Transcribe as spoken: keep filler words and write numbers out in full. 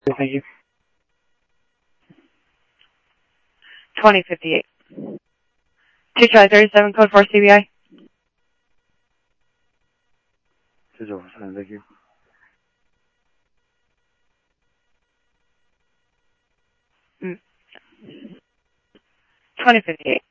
Thank you. twenty fifty-eight. two Charlie thirty-seven, code four C B I. Thank you. Mm. twenty fifty-eight.